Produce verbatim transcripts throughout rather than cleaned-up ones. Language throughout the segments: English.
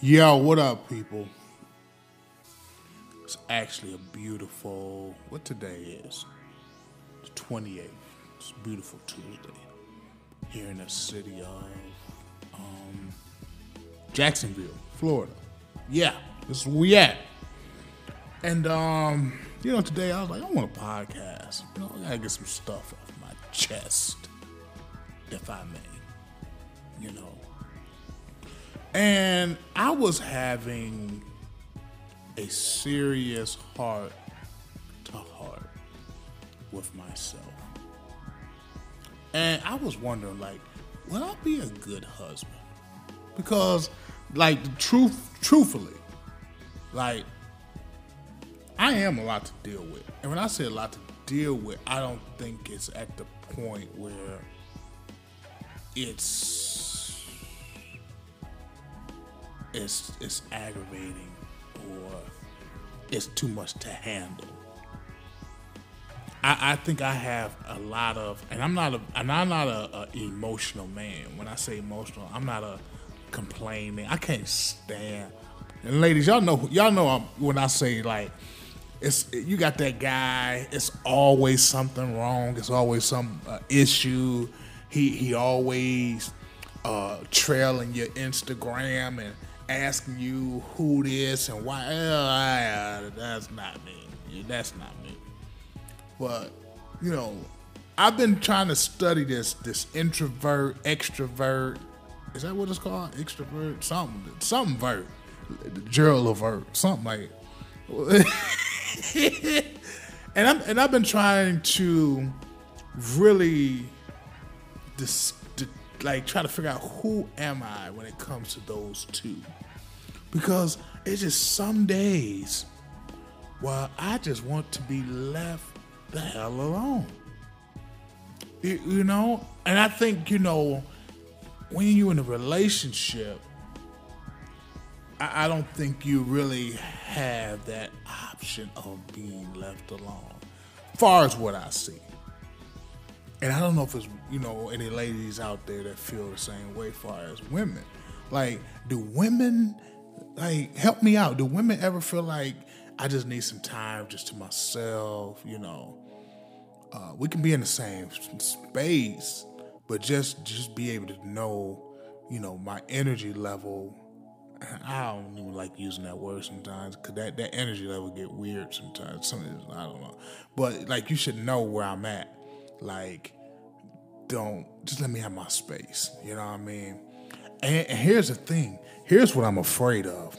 Yo, what up, people? It's actually a beautiful, what today is? The twenty-eighth. It's a beautiful Tuesday here in the city of um, Jacksonville, Florida. Yeah, this is where we at. And, um, you know, today I was like, I want a podcast. You know, I gotta get some stuff off my chest, if I may, you know. And I was having a serious heart to heart with myself. And I was wondering, like, will I be a good husband? Because, like, the truth, truthfully, like, I am a lot to deal with. And when I say a lot to deal with, I don't think it's at the point where it's it's it's aggravating or it's too much to handle. I, I think I have a lot of, and I'm not a, and I'm not a, a emotional man. When I say emotional, I'm not a complaining. I can't stand. And ladies, y'all know, y'all know I'm, when I say like, it's you got that guy. It's always something wrong. It's always some uh, issue. He he always uh, trailing your Instagram and asking you who this and why. Uh, that's not me. That's not me. But, you know, I've been trying to study this this introvert, extrovert. Is that what it's called? Extrovert? Something. Something vert. Gerald Levert. Something like it. and, I'm, and I've been trying to really dis, dis, like try to figure out who am I when it comes to those two. Because it's just some days where I just want to be left the hell alone. You, you know? And I think, you know, when you're in a relationship, I, I don't think you really have that option of being left alone. Far as what I see. And I don't know if it's, you know, any ladies out there that feel the same way far as women. Like, do women, like, help me out. Do women ever feel like I just need some time just to myself, you know? Uh, we can be in the same space, but just just be able to know, you know, my energy level. I don't even like using that word sometimes because that, that energy level get weird sometimes. Something I don't know, but like you should know where I'm at. Like, don't just let me have my space. You know what I mean? And, and here's the thing. Here's what I'm afraid of.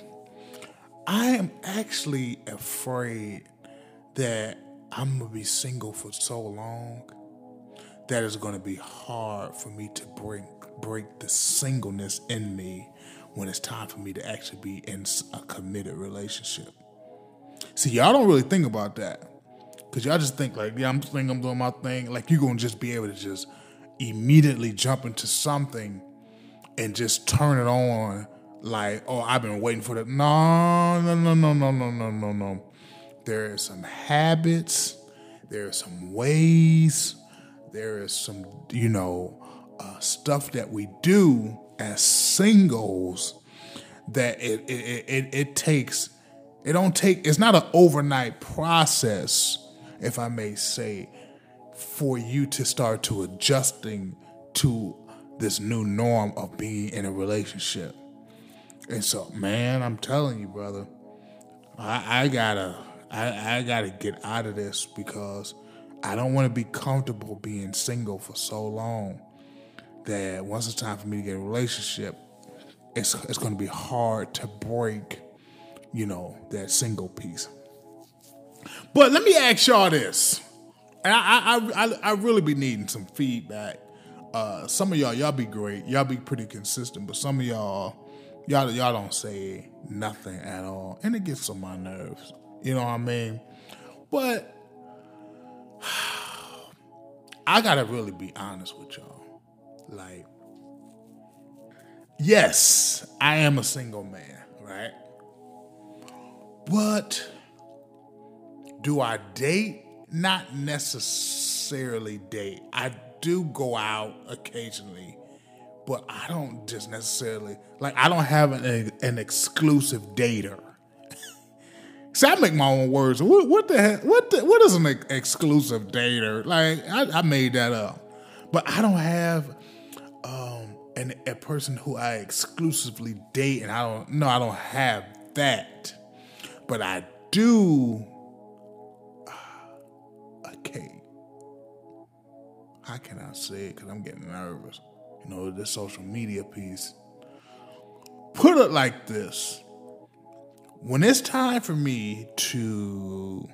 I am actually afraid that I'm going to be single for so long that it's going to be hard for me to break, break the singleness in me when it's time for me to actually be in a committed relationship. See, y'all don't really think about that because y'all just think like, yeah, I'm thinking I'm doing my thing. Like you're going to just be able to just immediately jump into something and just turn it on like, oh, I've been waiting for that. No, no, no, no, no, no, no, no, no. There are some habits, there are some ways, there is some, you know, uh, stuff that we do as singles that it it, it it takes, it don't take, it's not an overnight process, if I may say, for you to start to adjusting to this new norm of being in a relationship. And so, man, I'm telling you, brother, I, I gotta... I, I gotta get out of this because I don't want to be comfortable being single for so long that once it's time for me to get a relationship, it's it's gonna be hard to break, you know, that single piece. But let me ask y'all this. I I I, I really be needing some feedback. Uh, some of y'all, y'all be great. Y'all be pretty consistent, but some of y'all, y'all y'all don't say nothing at all. And it gets on my nerves. You know what I mean? But I gotta really be honest with y'all. Like, yes, I am a single man, right? But do I date? Not necessarily date. I do go out occasionally but I don't just necessarily, like, I don't have an, an exclusive dater. See, I make my own words. What, what the heck? What the, what is an ex- exclusive dater? Like, I, I made that up. But I don't have um, an, a person who I exclusively date, and I don't, no, I don't have that. But I do, uh, okay, how can I say it? Because I'm getting nervous. You know, this social media piece. Put it like this. When it's time for me to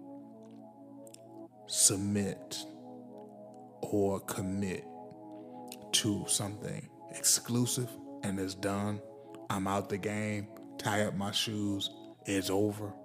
submit or commit to something exclusive and it's done, I'm out the game, tie up my shoes, it's over.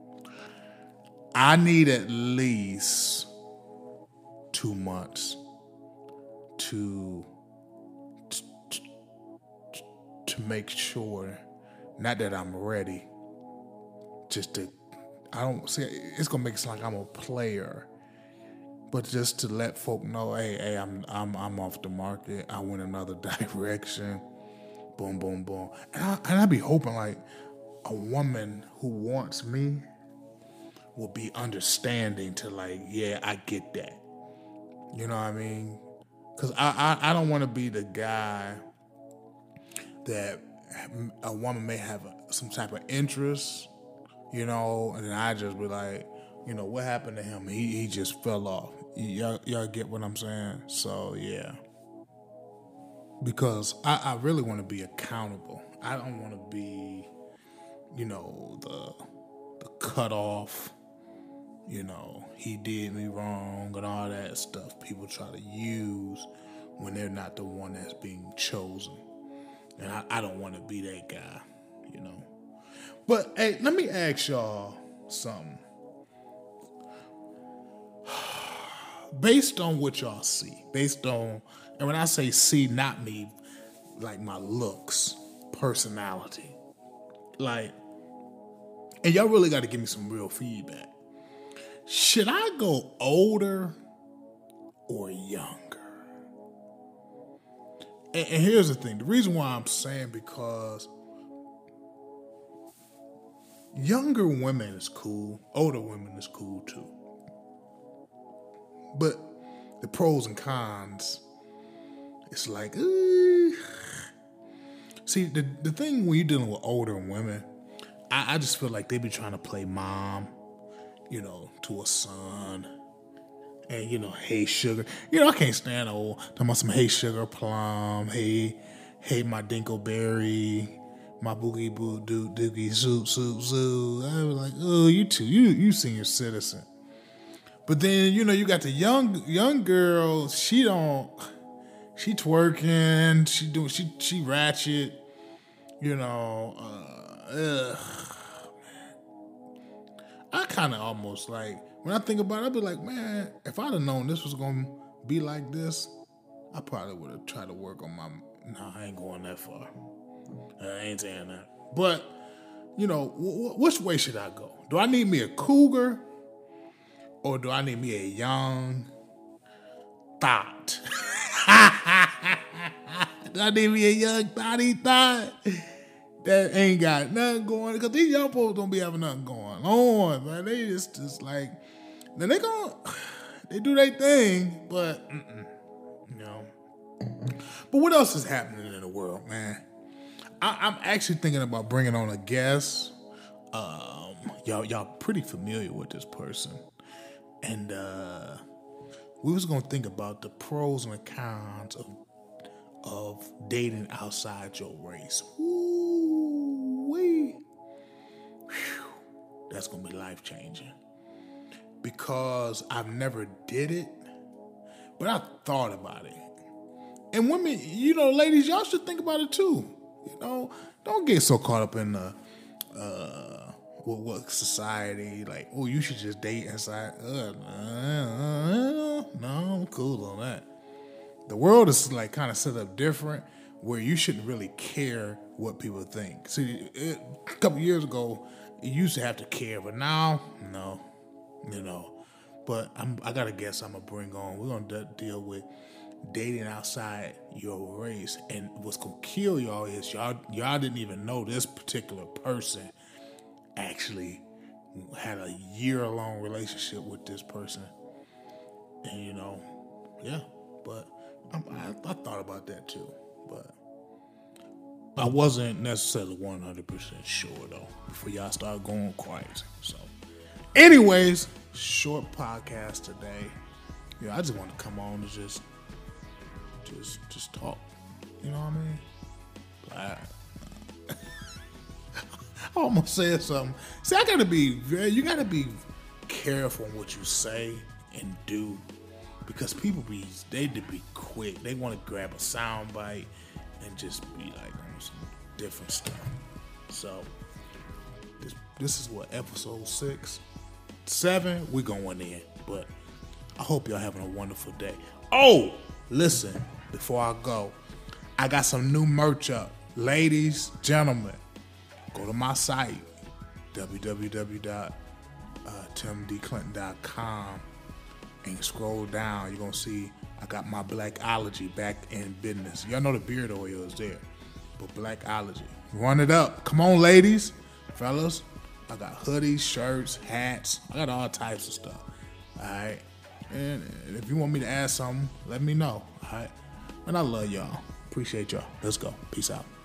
I need at least two months to to, to make sure, not that I'm ready, just to, I don't see, it's gonna make it sound like I'm a player, but just to let folk know, hey, hey, I'm I'm I'm off the market. I went another direction. Boom, boom, boom. And I and I be hoping like a woman who wants me will be understanding to like, yeah, I get that. You know what I mean? Because I, I I don't want to be the guy that a woman may have some type of interest, you know, and then I just be like, you know, what happened to him? He he just fell off. Y'all, y'all get what I'm saying? So, yeah. Because I, I really want to be accountable. I don't want to be, you know, the, the cut off, you know, he did me wrong and all that stuff people try to use when they're not the one that's being chosen. And I, I don't want to be that guy, you know. But, hey, let me ask y'all something. Based on what y'all see, based on, and when I say see, not me, like my looks, personality, like, and y'all really got to give me some real feedback. Should I go older or younger? And, and here's the thing. The reason why I'm saying, because younger women is cool. Older women is cool too. But the pros and cons, it's like, uh, see, the, the thing when you're dealing with older women, I, I just feel like they be trying to play mom, you know, to a son. And, you know, hey, sugar. You know, I can't stand old. Talking about some hey, sugar plum. Hey, hey, my dinkleberry. My boogie boo doo doogie zoop zoop zoo. I was like, oh, you too. You, you senior citizen. But then, you know, you got the young young girl, she don't, she twerking, she doing, she she ratchet, you know, uh, ugh, man. I kind of almost like, when I think about it, I'd be like, man, if I'd have known this was going to be like this, I probably would have tried to work on my, no, I ain't going that far. I ain't saying that. But, you know, w- which way should I go? Do I need me a cougar? Or do I need me a young thought? Do I need me a young thotty thought that ain't got nothing going? Because these young folks don't be having nothing going on, man. They just, just like, now they gon' they do their thing, but, mm-mm, you know. But what else is happening in the world, man? I, I'm actually thinking about bringing on a guest. Um, y'all, y'all pretty familiar with this person. And uh, we was gonna think about the pros and the cons of of dating outside your race. Ooh-wee. Whew. That's gonna be life changing, because I've never did it, but I thought about it. And women, you know, ladies, y'all should think about it too. You know, don't get so caught up in the. Uh, What, what society, like, oh, you should just date inside. Uh, uh, no, I'm cool on that. The world is like kind of set up different, where you shouldn't really care what people think. See, it, a couple years ago, you used to have to care, but now, no, you know. But I'm, I got a guess I'm gonna bring on. We're gonna de- deal with dating outside your race. And what's gonna kill y'all is y'all y'all didn't even know this particular person actually had a year-long relationship with this person. And you know, yeah, but I, I, I thought about that too, but I wasn't necessarily one hundred percent sure though before y'all start going quiet. So, anyways, short podcast today. Yeah, I just want to come on and just, just, just talk. You know what I mean? I, I almost said something. See, I gotta be very. You gotta be careful on what you say and do, because people be they to be quick. They want to grab a sound bite and just be like on some different stuff. So this this is what, episode six, seven. We going in, but I hope y'all having a wonderful day. Oh, listen, before I go, I got some new merch up, ladies, gentlemen. Go to my site, w w w dot tim d clinton dot com, and scroll down. You're going to see I got my Blackology back in business. Y'all know the beard oil is there, but Blackology. Run it up. Come on, ladies, fellas. I got hoodies, shirts, hats. I got all types of stuff. All right? And if you want me to add something, let me know. All right? And I love y'all. Appreciate y'all. Let's go. Peace out.